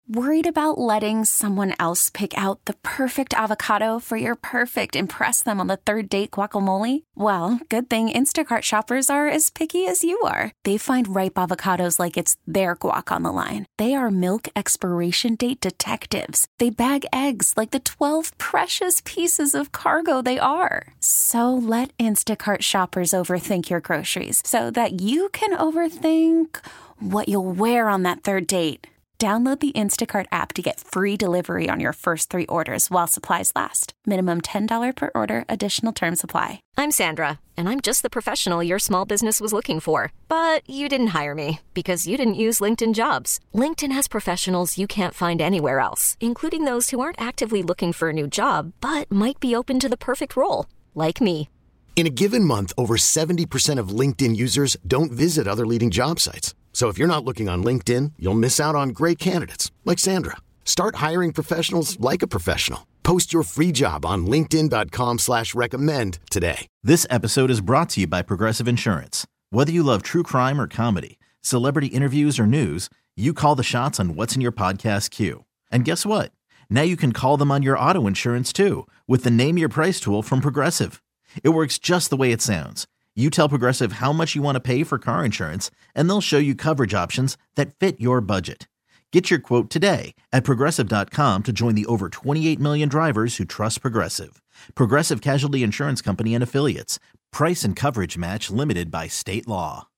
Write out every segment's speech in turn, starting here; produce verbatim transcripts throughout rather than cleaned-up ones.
Worried about letting someone else pick out the perfect avocado for your perfect impress them on the third date guacamole? Well, good thing Instacart shoppers are as picky as you are. They find ripe avocados like it's their guac on the line. They are milk expiration date detectives. They bag eggs like the twelve precious pieces of cargo they are. So let Instacart shoppers overthink your groceries so that you can overthink what you'll wear on that third date. Download the Instacart app to get free delivery on your first three orders while supplies last. Minimum ten dollars per order. Additional terms apply. I'm Sandra, and I'm just the professional your small business was looking for. But you didn't hire me because you didn't use LinkedIn Jobs. LinkedIn has professionals you can't find anywhere else, including those who aren't actively looking for a new job, but might be open to the perfect role, like me. In a given month, over seventy percent of LinkedIn users don't visit other leading job sites. So if you're not looking on LinkedIn, you'll miss out on great candidates like Sandra. Start hiring professionals like a professional. Post your free job on linkedin dot com slash recommend today. This episode is brought to you by Progressive Insurance. Whether you love true crime or comedy, celebrity interviews or news, you call the shots on what's in your podcast queue. And guess what? Now you can call them on your auto insurance too with the Name Your Price tool from Progressive. It works just the way it sounds. You tell Progressive how much you want to pay for car insurance, and they'll show you coverage options that fit your budget. Get your quote today at Progressive dot com to join the over twenty-eight million drivers who trust Progressive. Progressive Casualty Insurance Company and Affiliates. Price and coverage match limited by state law.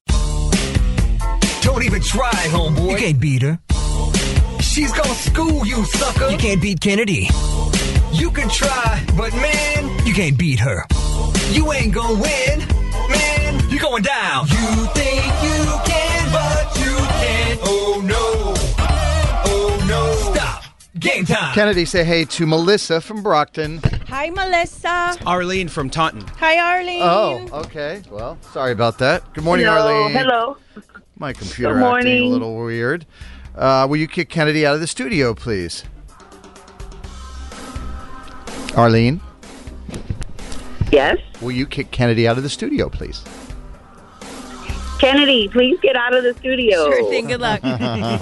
Don't even try, homeboy. You can't beat her. She's gonna school you, sucker. You can't beat Kennedy. You can try, but man, you can't beat her. You ain't gonna win. Man, you're going down. You think you can, but you can't. Oh, no. Oh, no. Stop. Game time. Kennedy, say hey to Melissa from Brockton. Hi, Melissa. Arlene from Taunton. Hi, Arlene. Oh, okay. Well, sorry about that. Good morning, Hello. Arlene. Hello. My computer Good morning. acting a little weird. Uh, will you kick Kennedy out of the studio, please? Arlene? Yes? Will you kick Kennedy out of the studio, please? Kennedy, please get out of the studio. Sure thing. Good luck.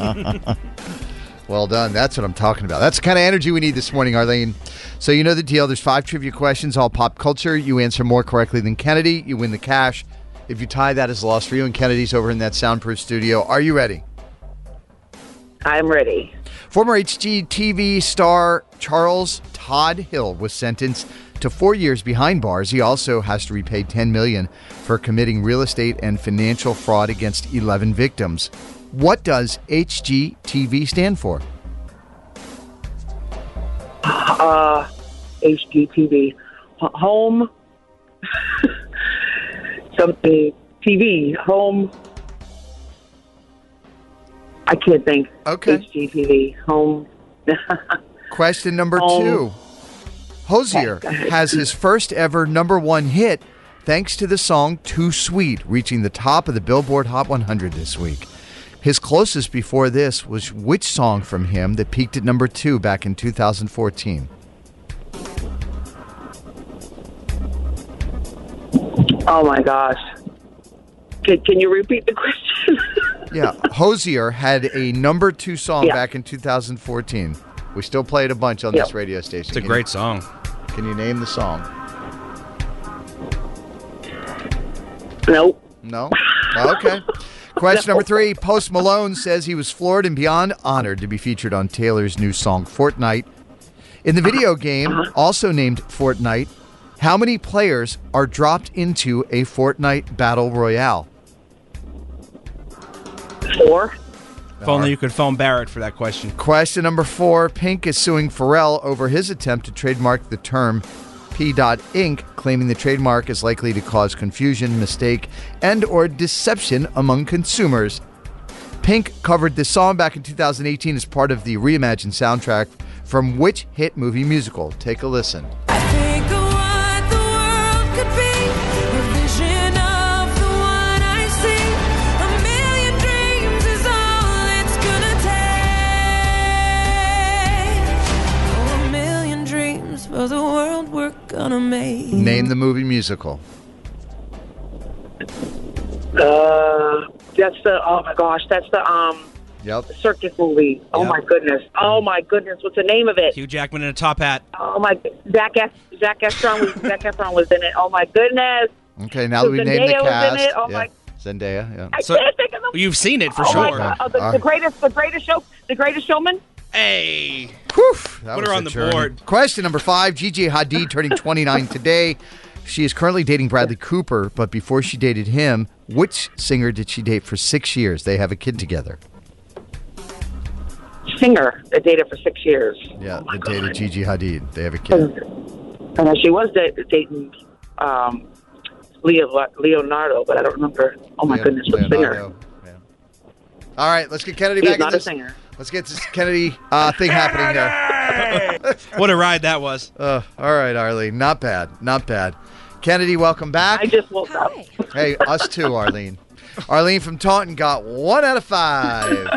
Well done. That's what I'm talking about. That's the kind of energy we need this morning, Arlene. So you know the deal. There's five trivia questions, all pop culture. You answer more correctly than Kennedy, you win the cash. If you tie, that is a loss for you, and Kennedy's over in that soundproof studio. Are you ready? I'm ready. Former H G T V star Charles Todd Hill was sentenced to four years behind bars. He also has to repay ten million dollars for committing real estate and financial fraud against eleven victims. What does H G T V stand for? Uh, H G T V. H- home. Something. T V. Home. I can't think. Okay. H G T V. Home. Question number Home. two. Hozier has his first ever number one hit thanks to the song Too Sweet, reaching the top of the Billboard Hot one hundred this week. His closest before this was which song from him that peaked at number two back in two thousand fourteen? Oh, my gosh. Can, can you repeat the question? Yeah, Hozier had a number two song Yeah. back in two thousand fourteen. We still play it a bunch on Yep. this radio station. It's a Can great you, song. Can you name the song? Nope. No? Okay. Question number three. Post Malone says he was floored and beyond honored to be featured on Taylor's new song, Fortnite. In the video game, also named Fortnite, how many players are dropped into a Fortnite Battle Royale? Four. If only you could phone Barrett for that question. Question number four. Pink is suing Pharrell over his attempt to trademark the term P. Incorporated, claiming the trademark is likely to cause confusion, mistake, and or deception among consumers. Pink covered this song back in two thousand eighteen as part of the reimagined soundtrack from which hit movie musical? Take a listen. Think of what the world could be, a vision of the one I see. A million dreams is all it's gonna take. Oh, a million dreams for the world we're gonna make. Name the movie musical. Uh, that's the, oh my gosh, that's the, um, Yep. circus movie. Oh Yep. my goodness. Oh my goodness. What's the name of it? Hugh Jackman in a top hat. Oh my. Zac Ef- Zac Efron was Zac Efron was in it. Oh my goodness. Okay, now that we Zendaya named the was in cast. it. Oh yeah. my. Zendaya, yeah. I So- can't think of the. You've seen it for oh sure. My, oh, the, All the right. greatest, the greatest show, the greatest showman. Hey. Whew, that Put was her a on the journey. board. Question number five. Gigi Hadid turning twenty-nine today. She is currently dating Bradley Cooper, but before she dated him, which singer did she date for six years? They have a kid together. Singer that dated for six years. Yeah, oh they dated Gigi Hadid. They have a kid. And she was da- dating um, Leo, Leonardo, but I don't remember. Oh my Leo- goodness, what singer? Leonardo. Yeah. All right, let's get Kennedy He's back in not a this. singer. Let's get this Kennedy uh, thing happening here. What a ride that was. Uh, all right, Arlene. Not bad. Not bad. Kennedy, welcome back. I just woke up. Hey, us too, Arlene. Arlene from Taunton got one out of five.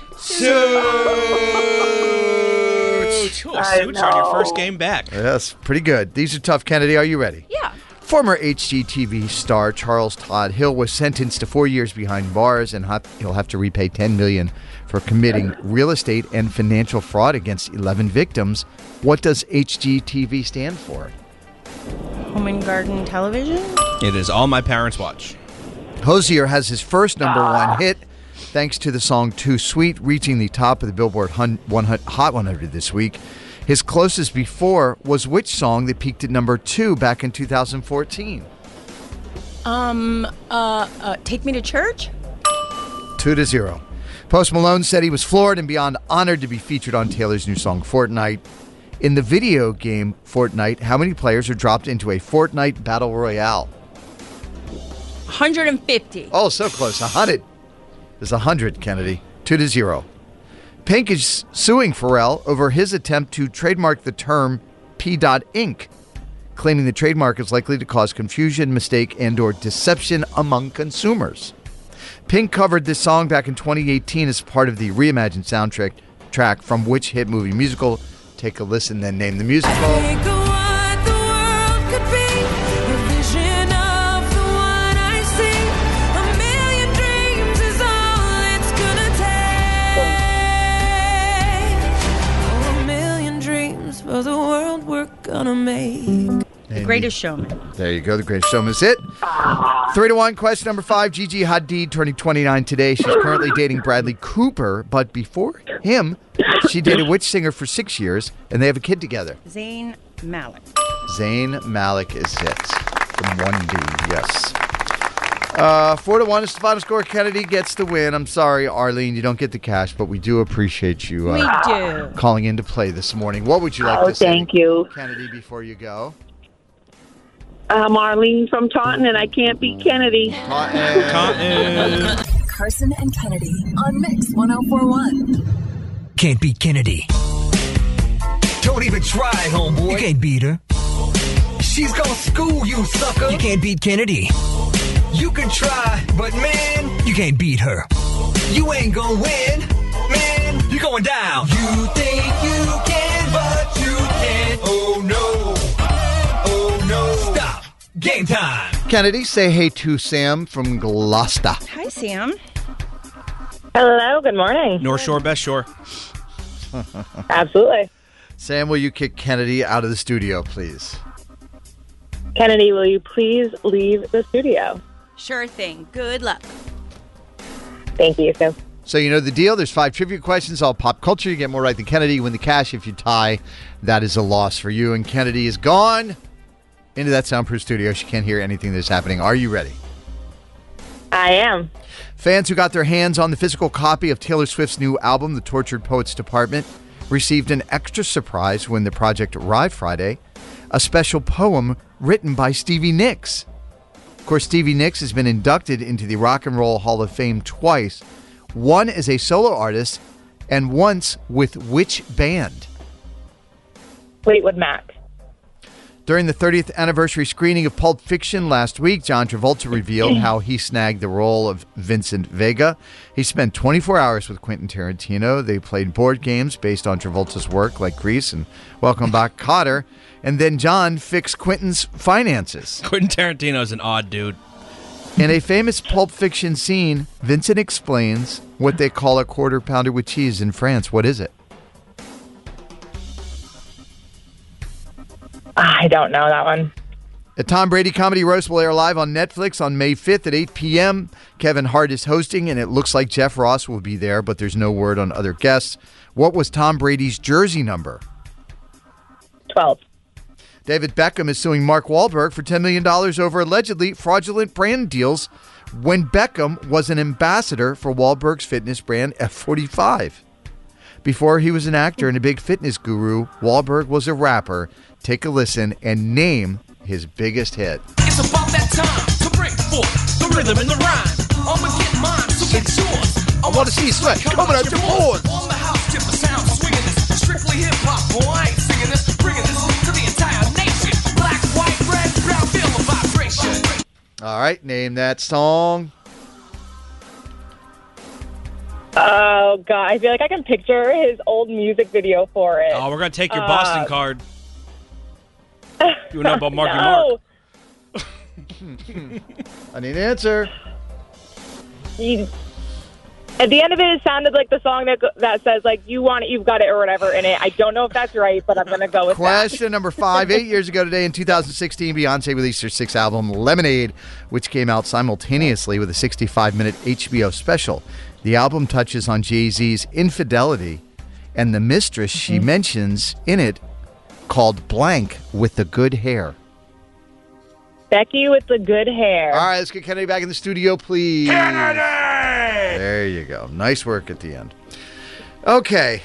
Suits. Ooh, I Suits on your know. first game back. Yes, pretty good. These are tough, Kennedy. Are you ready? Yeah. Former H G T V star Charles Todd Hill was sentenced to four years behind bars, and ha- he'll have to repay ten million dollars for committing real estate and financial fraud against eleven victims. What does H G T V stand for? Home and Garden Television. It is all my parents watch. Hosier has his first number one hit thanks to the song Too Sweet, reaching the top of the Billboard hun- one hundred Hot one hundred this week. His closest before was which song that peaked at number two back in two thousand fourteen? Um. Uh. uh Take Me to Church. Two to zero. Post Malone said he was floored and beyond honored to be featured on Taylor's new song Fortnite. In the video game Fortnite, how many players are dropped into a Fortnite Battle Royale? one hundred fifty. Oh, so close. one hundred. There's one hundred, Kennedy. Two to zero. Pink is suing Pharrell over his attempt to trademark the term P. Inc, claiming the trademark is likely to cause confusion, mistake, and or deception among consumers. Pink covered this song back in twenty eighteen as part of the reimagined soundtrack track from which hit movie musical? Take a listen, then name the musical. Think of what the world could be, a vision of the one I see. A million dreams is all it's gonna take. Oh, a million dreams for the world we're gonna make. The Greatest Showman. There you go. The Greatest Showman is it. Three to one. Question number five. Gigi Hadid turning twenty-nine today. She's currently dating Bradley Cooper, but before him, she dated which singer for six years, and they have a kid together. Zayn Malik. Zayn Malik is it from one D. Yes. Uh, four to one is the final score. Kennedy gets the win. I'm sorry, Arlene, you don't get the cash, but we do appreciate you uh, We do. calling in to play this morning. What would you like Oh, to say, thank you. Kennedy, before you go? I'm Arlene from Taunton, and I can't beat Kennedy. Cotton. Carson and Kennedy on Mix one oh four one. Can't beat Kennedy. Don't even try, homeboy. You can't beat her. She's gonna school you, sucker. You can't beat Kennedy. You can try, but man, You can't beat her. you ain't gonna win. Man, you're going down. You think you can, but you can't. Oh no. Oh no. Stop. Game time. Kennedy, say hey to Sam from Gloucester. Hi, Sam. Hello, good morning. North Shore, Best Shore. Absolutely. Sam, will you kick Kennedy out of the studio, please? Kennedy, will you please leave the studio? Sure thing. Good luck. Thank you, Sam. So you know the deal. There's five trivia questions, all pop culture. You get more right than Kennedy. You win the cash. If you tie, that is a loss for you. And Kennedy is gone into that soundproof studio. She can't hear anything that's happening. Are you ready? I am. Fans who got their hands on the physical copy of Taylor Swift's new album, The Tortured Poets Department, received an extra surprise when the project arrived Friday, a special poem written by Stevie Nicks. Of course, Stevie Nicks has been inducted into the Rock and Roll Hall of Fame twice, one as a solo artist and once with which band? Fleetwood Mac. During the thirtieth anniversary screening of Pulp Fiction last week, John Travolta revealed how he snagged the role of Vincent Vega. He spent twenty-four hours with Quentin Tarantino. They played board games based on Travolta's work, like Grease and Welcome Back, Kotter. And then John fixed Quentin's finances. Quentin Tarantino's an odd dude. In a famous Pulp Fiction scene, Vincent explains what they call a quarter pounder with cheese in France. What is it? I don't know that one. A Tom Brady comedy roast will air live on Netflix on May fifth at eight p.m. Kevin Hart is hosting, and it looks like Jeff Ross will be there, but there's no word on other guests. What was Tom Brady's jersey number? twelve. David Beckham is suing Mark Wahlberg for ten million dollars over allegedly fraudulent brand deals when Beckham was an ambassador for Wahlberg's fitness brand F forty-five. Before he was an actor and a big fitness guru, Wahlberg was a rapper. Take a listen and name his biggest hit. It's about that time to bring forth the rhythm and the rhyme. I'ma get mine, so get yours. I want to see you sweat coming out your pores. On the house, tip the sound, swinging this. Strictly hip hop, boy, I ain't singing this. Bringing this to the entire nation. Black, white, red, brown, feel the vibration. All right, name that song. Oh, God. I feel like I can picture his old music video for it. Oh, we're going to take your Uh, Boston card. You know about Marky no. Mark. I need an answer. You, at the end of it, it sounded like the song that that says, like, you want it, you've got it, or whatever in it. I don't know if that's right, but I'm going to go with that. Question number five. Eight years ago today in two thousand sixteen, Beyonce released her sixth album, Lemonade, which came out simultaneously with a sixty-five minute H B O special. The album touches on Jay-Z's infidelity and the mistress she mentions in it called Blank with the good hair. Becky with the good hair. All right, let's get Kennedy back in the studio, please. Kennedy! There you go. Nice work at the end. Okay.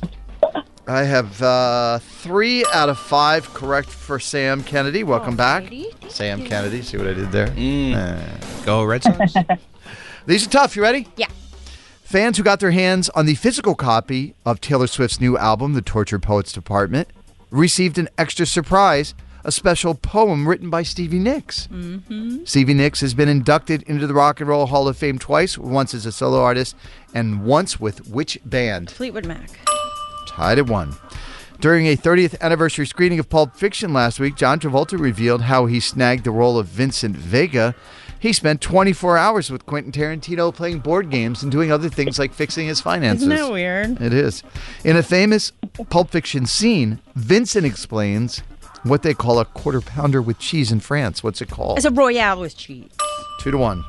I have uh, three out of five correct for Sam Kennedy. Welcome back. Sam Kennedy. See what I did there? Mm. Uh, Go Red Sox. These are tough. You ready? Yeah. Fans who got their hands on the physical copy of Taylor Swift's new album, The Tortured Poets Department, received an extra surprise, a special poem written by Stevie Nicks. Mm-hmm. Stevie Nicks has been inducted into the Rock and Roll Hall of Fame twice, once as a solo artist and once with which band? Fleetwood Mac. Tied at one. During a thirtieth anniversary screening of Pulp Fiction last week, John Travolta revealed how he snagged the role of Vincent Vega. He spent twenty-four hours with Quentin Tarantino playing board games and doing other things like fixing his finances. Isn't that weird? It is. In a famous Pulp Fiction scene, Vincent explains what they call a quarter pounder with cheese in France. What's it called? It's a Royale with cheese. Two to one.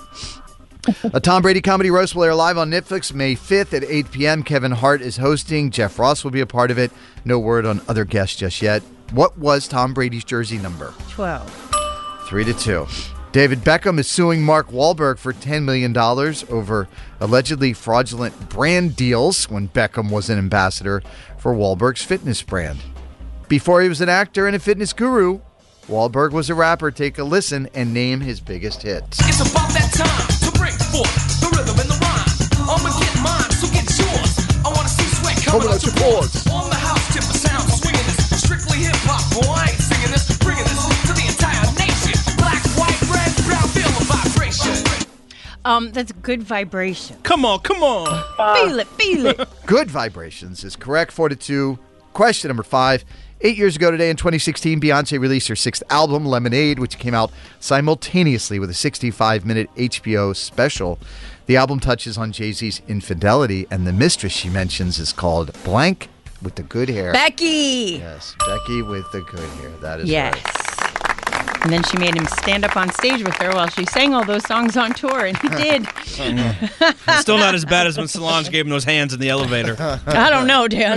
A Tom Brady comedy roast will air live on Netflix May fifth at eight p.m. Kevin Hart is hosting. Jeff Ross will be a part of it. No word on other guests just yet. What was Tom Brady's jersey number? twelve. Three to two. David Beckham is suing Mark Wahlberg for ten million dollars over allegedly fraudulent brand deals when Beckham was an ambassador for Wahlberg's fitness brand. Before he was an actor and a fitness guru, Wahlberg was a rapper. Take a listen and name his biggest hits. It's about that time to bring forth the rhythm and the rhyme. I'ma get mine, so get yours. I wanna see sweat coming out your pores. On the house, tip the sound, swinging this. Strictly hip hop, boy, I ain't singing this. Bringing this to the entire nation. Black, white, red, brown, feel the vibration. Um, that's good vibration. Come on, come on. Feel it, feel it. Good vibrations is correct. Four to two. Question number five. Eight years ago today in twenty sixteen, Beyonce released her sixth album, Lemonade, which came out simultaneously with a sixty-five minute H B O special. The album touches on Jay-Z's infidelity, and the mistress she mentions is called Blank with the good hair. Becky. Yes, Becky with the good hair. That is Yes. right. And then she made him stand up on stage with her while she sang all those songs on tour, and he did. It's still not as bad as when Solange gave him those hands in the elevator. I don't know, Dan.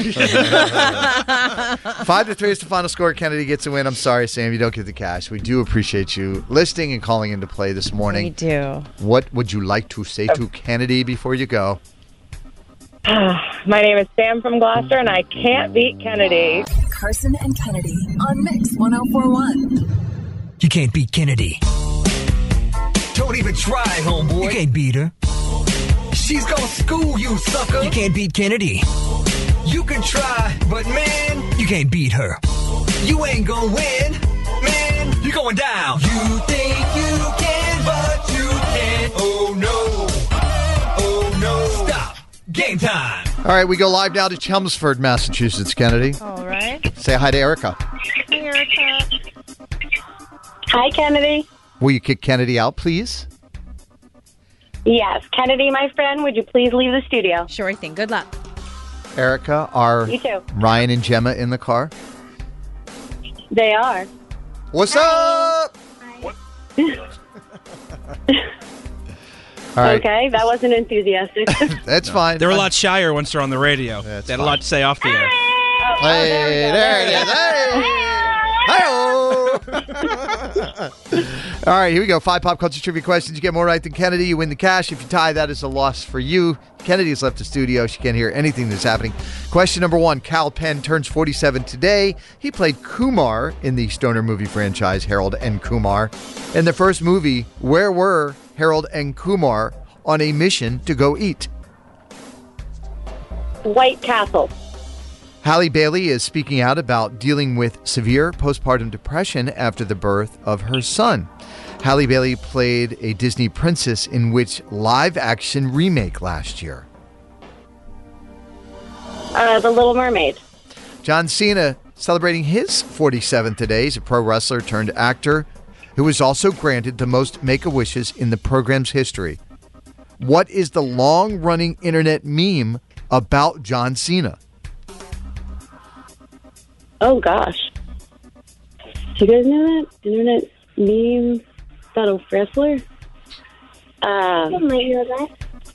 Five to three is the final score. Kennedy gets a win. I'm sorry, Sam, you don't get the cash. We do appreciate you listening and calling into play this morning. We do. What would you like to say to Kennedy before you go? My name is Sam from Gloucester, and I can't beat Kennedy. Carson and Kennedy on Mix one oh four one. You can't beat Kennedy. Don't even try, homeboy. You can't beat her. She's gonna school you, sucker. You can't beat Kennedy. You can try, but man, You can't beat her. you ain't gonna win. Man, you're going down. You think you can, but you can't. Oh no. Oh no. Stop. Game time. All right, we go live now to Chelmsford, Massachusetts, Kennedy. All right. Say hi to Erica. Hi, Erica. Hi, Kennedy. Will you kick Kennedy out, please? Yes. Kennedy, my friend, would you please leave the studio? Sure thing. Good luck. Erica, are You too. Ryan and Gemma in the car? They are. What's up? All right. Okay, that wasn't enthusiastic. That's fine. They're a lot shyer once they're on the radio. they had a lot to say off the air. Hey, there it is. Hey. All right, here we go. Five pop culture trivia questions. You get more right than Kennedy, you win the cash. If you tie, that is a loss for you. Kennedy has left the studio. She can't hear anything that's happening. Question number one. Kal Penn turns forty-seven today. He played Kumar in the stoner movie franchise Harold and Kumar. In the first movie, where were Harold and Kumar on a mission to go eat? White Castle. Halle Bailey is speaking out about dealing with severe postpartum depression after the birth of her son. Halle Bailey played a Disney princess in which live-action remake last year? Uh, the Little Mermaid. John Cena celebrating his forty-seventh today. He's a pro wrestler turned actor who was also granted the most Make-A-Wishes in the program's history. What is the long-running internet meme about John Cena? Oh, gosh. Do you guys know that? Internet meme battle wrestler? Um, I might know that.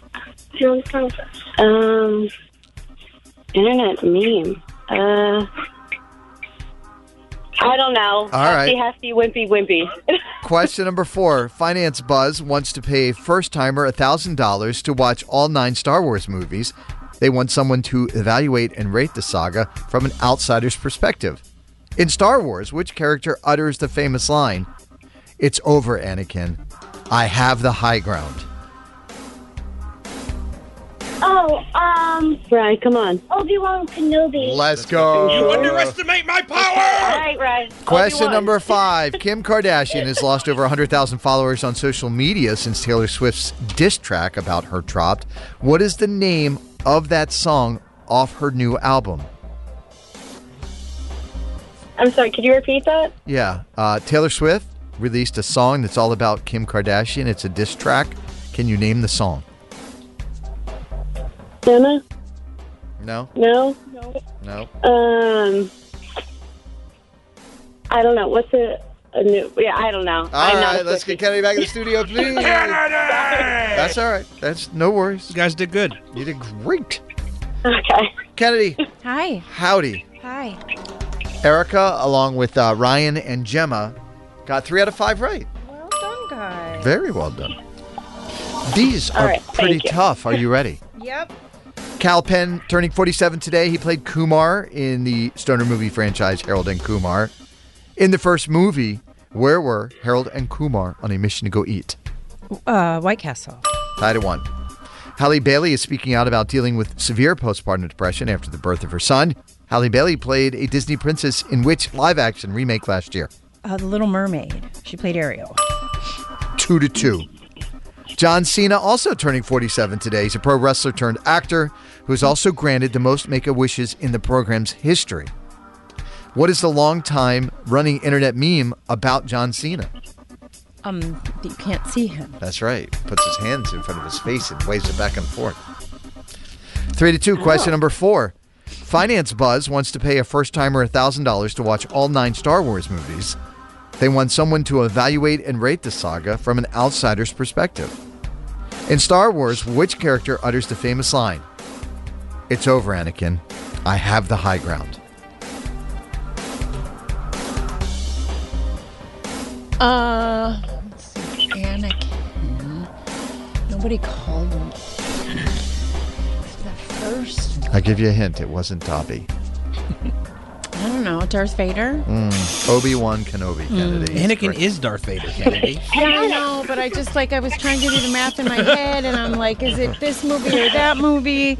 Um, internet meme. Uh, I don't know. All right. Hefty, hefty, wimpy, wimpy. Question number four. Finance Buzz wants to pay a first-timer one thousand dollars to watch all nine Star Wars movies. They want someone to evaluate and rate the saga from an outsider's perspective. In Star Wars, which character utters the famous line, "It's over, Anakin. I have the high ground"? Oh, um... Brian, come on. Obi-Wan Kenobi. Let's go. You underestimate my power! All right, Ryan. Question Obi-Wan. number five. Kim Kardashian has lost over one hundred thousand followers on social media since Taylor Swift's diss track about her dropped. What is the name of that song off her new album? I'm sorry, could you repeat that? Yeah. Uh, Taylor Swift released a song that's all about Kim Kardashian. It's a diss track. Can you name the song? Emma? No? No? No. Um... I don't know. What's a, a new... Yeah, I don't know. All I'm not right, a let's Swiftie. get Kennedy back in the studio, please. That's all right. That's no worries. You guys did good. You did great. Okay. Kennedy, Hi. howdy. Hi. Erica, along with uh, Ryan and Gemma, got three out of five right. Well done, guys. Very well done. These All are right, pretty thank you. tough. Are you ready? Yep. Kal Penn turning forty-seven today. He played Kumar in the stoner movie franchise Harold and Kumar. In the first movie, where were Harold and Kumar on a mission to go eat? Uh, White Castle. Tied at one. Halle Bailey is speaking out about dealing with severe postpartum depression after the birth of her son. Halle Bailey played a Disney princess in which live-action remake last year? Uh, the Little Mermaid. She played Ariel. Two to two. John Cena also turning forty-seven today. He's a pro wrestler turned actor who is also granted the most Make-A-Wishes in the program's history. What is the long-time running internet meme about John Cena? Um, you can't see him. That's right. Puts his hands in front of his face and waves it back and forth. Three to two. Question number four. Finance Buzz wants to pay a first-timer one thousand dollars to watch all nine Star Wars movies. They want someone to evaluate and rate the saga from an outsider's perspective. In Star Wars, which character utters the famous line, "It's over, Anakin. I have the high ground"? Uh, let's see. Anakin. Nobody called him. The first. I'll give you a hint. It wasn't Dobby. I don't know. Darth Vader? Mm, Obi-Wan Kenobi, Kennedy. Anakin is Darth Vader, Kennedy. Yeah, I know, but I just like, I was trying to do the math in my head, and I'm like, is it this movie or that movie?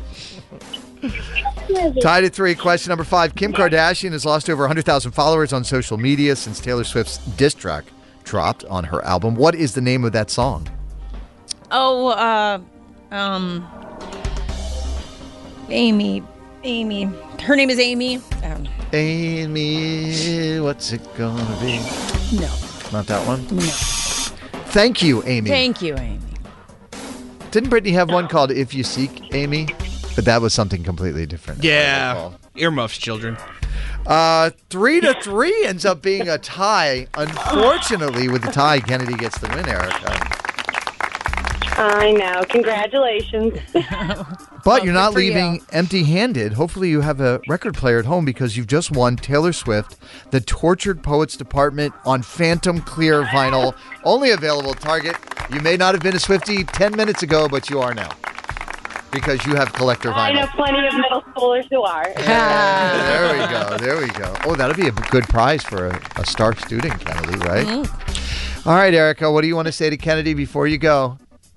Tied at three. Question number five. Kim Kardashian has lost over one hundred thousand followers on social media since Taylor Swift's diss track dropped on her album. What is the name of that song? Oh, uh, um, Amy, Amy. Her name is Amy. Um, Amy, what's it gonna be? no. Not that one? No. Thank you, Amy. Thank you, Amy. Didn't Britney have one called If You Seek, Amy? But that was something completely different. Yeah. Earmuffs, children. Uh, three to three ends up being a tie. Unfortunately, with the tie, Kennedy gets the win, Erica. I know. Congratulations. But you're not good for you. leaving empty-handed. Hopefully you have a record player at home because you've just won Taylor Swift, the Tortured Poets Department on Phantom Clear vinyl. Only available at Target. You may not have been a Swiftie ten minutes ago, but you are now. Because you have collector vinyl. I know plenty of middle schoolers who are. Yeah, there we go. There we go. Oh, that'll be a good prize for a, a star student, Kennedy, right? Mm-hmm. All right, Erica, what do you want to say to Kennedy before you go?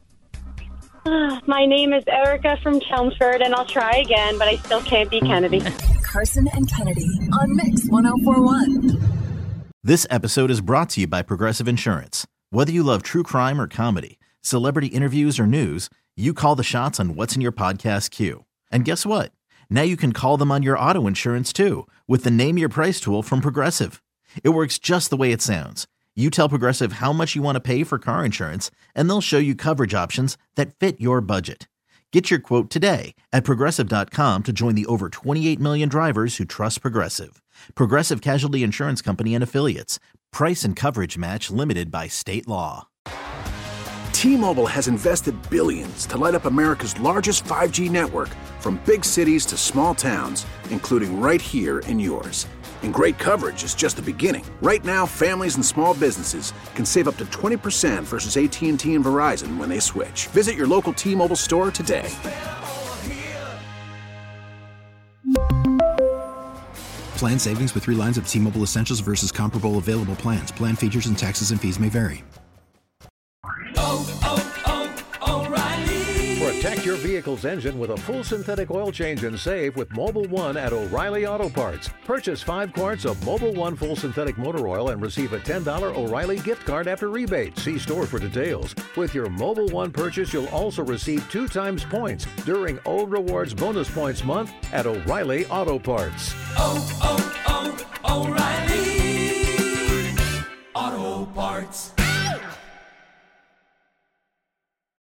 My name is Erica from Chelmsford, and I'll try again, but I still can't be Kennedy. Carson and Kennedy on Mix one oh four point one. This episode is brought to you by Progressive Insurance. Whether you love true crime or comedy, celebrity interviews or news, you call the shots on what's in your podcast queue. And guess what? Now you can call them on your auto insurance too with the Name Your Price tool from Progressive. It works just the way it sounds. You tell Progressive how much you want to pay for car insurance, and they'll show you coverage options that fit your budget. Get your quote today at Progressive dot com to join the over twenty-eight million drivers who trust Progressive. Progressive Casualty Insurance Company and Affiliates. Price and coverage match limited by state law. T-Mobile has invested billions to light up America's largest five G network, from big cities to small towns, including right here in yours. And great coverage is just the beginning. Right now, families and small businesses can save up to twenty percent versus A T and T and Verizon when they switch. Visit your local T-Mobile store today. Plan savings with three lines of T-Mobile Essentials versus comparable available plans. Plan features and taxes and fees may vary. Protect your vehicle's engine with a full synthetic oil change and save with Mobil one at O'Reilly Auto Parts. Purchase five quarts of Mobil one full synthetic motor oil and receive a ten dollars O'Reilly gift card after rebate. See store for details. With your Mobil one purchase, you'll also receive two times points during O Rewards Bonus Points Month at O'Reilly Auto Parts. Oh, oh, oh, O'Reilly.